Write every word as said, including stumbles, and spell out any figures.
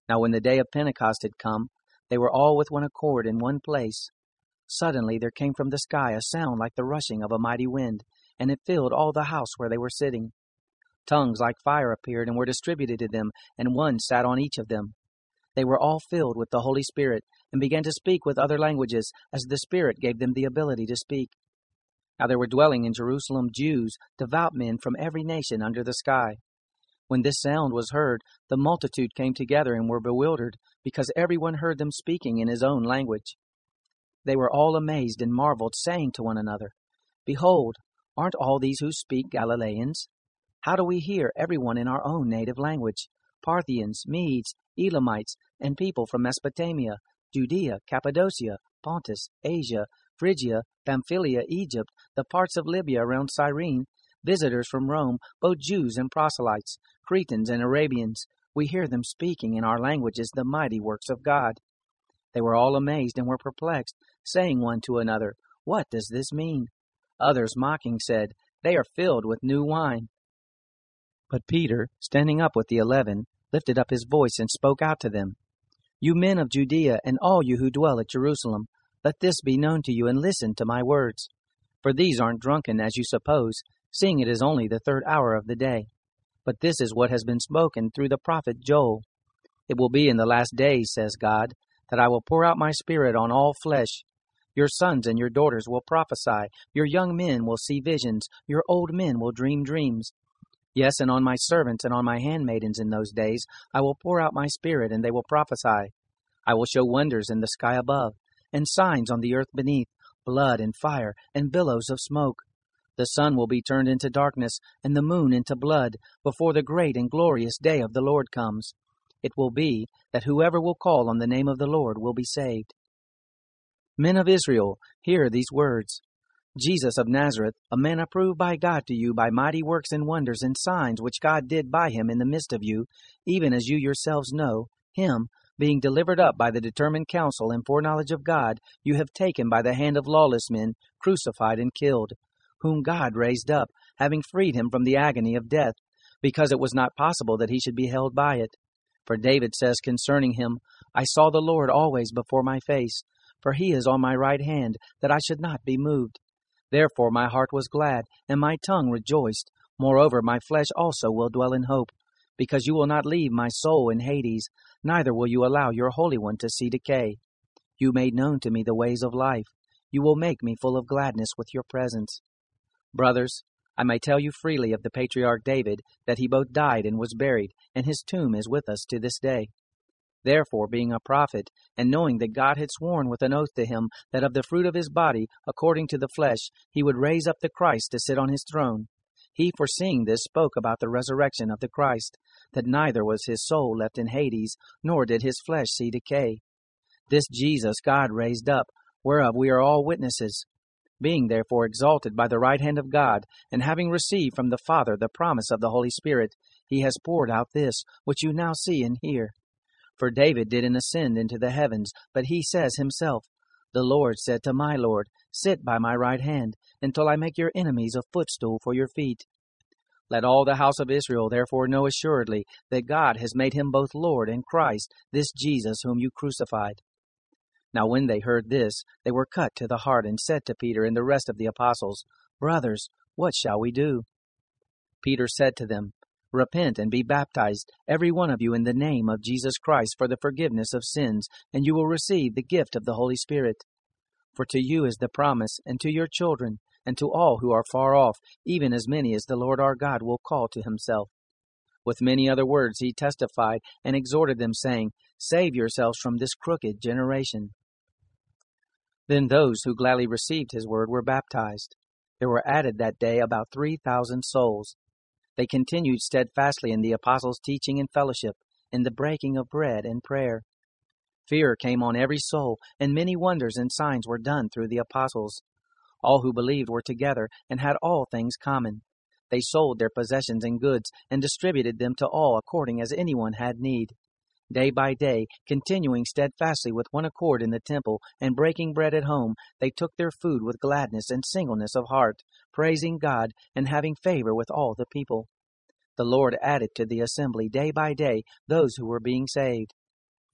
Now when the day of Pentecost had come, they were all with one accord in one place. Suddenly there came from the sky a sound like the rushing of a mighty wind, and it filled all the house where they were sitting. Tongues like fire appeared and were distributed to them, and one sat on each of them. They were all filled with the Holy Spirit, and began to speak with other languages, as the Spirit gave them the ability to speak. Now there were dwelling in Jerusalem Jews, devout men from every nation under the sky. When this sound was heard, the multitude came together and were bewildered, because everyone heard them speaking in his own language. They were all amazed and marveled, saying to one another, Behold, aren't all these who speak Galileans? How do we hear everyone in our own native language? Parthians, Medes, Elamites, and people from Mesopotamia, Judea, Cappadocia, Pontus, Asia, Phrygia, Pamphylia, Egypt, the parts of Libya around Cyrene, visitors from Rome, both Jews and proselytes, Cretans and Arabians, we hear them speaking in our languages the mighty works of God. They were all amazed and were perplexed, saying one to another, What does this mean? Others, mocking, said, They are filled with new wine. But Peter, standing up with the eleven, lifted up his voice and spoke out to them, You men of Judea, and all you who dwell at Jerusalem, let this be known to you, and listen to my words. For these aren't drunken, as you suppose, seeing it is only the third hour of the day. But this is what has been spoken through the prophet Joel. It will be in the last days, says God, that I will pour out my Spirit on all flesh. Your sons and your daughters will prophesy, your young men will see visions, your old men will dream dreams. Yes, and on my servants and on my handmaidens in those days I will pour out my Spirit, and they will prophesy. I will show wonders in the sky above, and signs on the earth beneath, blood and fire and billows of smoke. The sun will be turned into darkness, and the moon into blood, before the great and glorious day of the Lord comes. It will be that whoever will call on the name of the Lord will be saved. Men of Israel, hear these words. Jesus of Nazareth, a man approved by God to you by mighty works and wonders and signs which God did by him in the midst of you, even as you yourselves know, him, being delivered up by the determined counsel and foreknowledge of God, you have taken by the hand of lawless men, crucified and killed, whom God raised up, having freed him from the agony of death, because it was not possible that he should be held by it. For David says concerning him, I saw the Lord always before my face, for he is on my right hand, that I should not be moved. Therefore my heart was glad, and my tongue rejoiced. Moreover, my flesh also will dwell in hope, because you will not leave my soul in Hades, neither will you allow your Holy One to see decay. You made known to me the ways of life. You will make me full of gladness with your presence. Brothers, I may tell you freely of the patriarch David, that he both died and was buried, and his tomb is with us to this day. Therefore, being a prophet, and knowing that God had sworn with an oath to him that of the fruit of his body, according to the flesh, he would raise up the Christ to sit on his throne, he, foreseeing this, spoke about the resurrection of the Christ, that neither was his soul left in Hades, nor did his flesh see decay. This Jesus God raised up, whereof we are all witnesses. Being therefore exalted by the right hand of God, and having received from the Father the promise of the Holy Spirit, he has poured out this, which you now see and hear. For David didn't ascend into the heavens, but he says himself, The Lord said to my Lord, Sit by my right hand, until I make your enemies a footstool for your feet. Let all the house of Israel therefore know assuredly that God has made him both Lord and Christ, this Jesus whom you crucified. Now when they heard this, they were cut to the heart, and said to Peter and the rest of the apostles, Brothers, what shall we do? Peter said to them, Repent and be baptized, every one of you, in the name of Jesus Christ for the forgiveness of sins, and you will receive the gift of the Holy Spirit. For to you is the promise, and to your children, and to all who are far off, even as many as the Lord our God will call to himself. With many other words he testified and exhorted them, saying, Save yourselves from this crooked generation. Then those who gladly received his word were baptized. There were added that day about three thousand souls. They continued steadfastly in the apostles' teaching and fellowship, in the breaking of bread and prayer. Fear came on every soul, and many wonders and signs were done through the apostles. All who believed were together, and had all things common. They sold their possessions and goods, and distributed them to all according as anyone had need. Day by day, continuing steadfastly with one accord in the temple, and breaking bread at home, they took their food with gladness and singleness of heart, praising God, and having favor with all the people. The Lord added to the assembly day by day those who were being saved.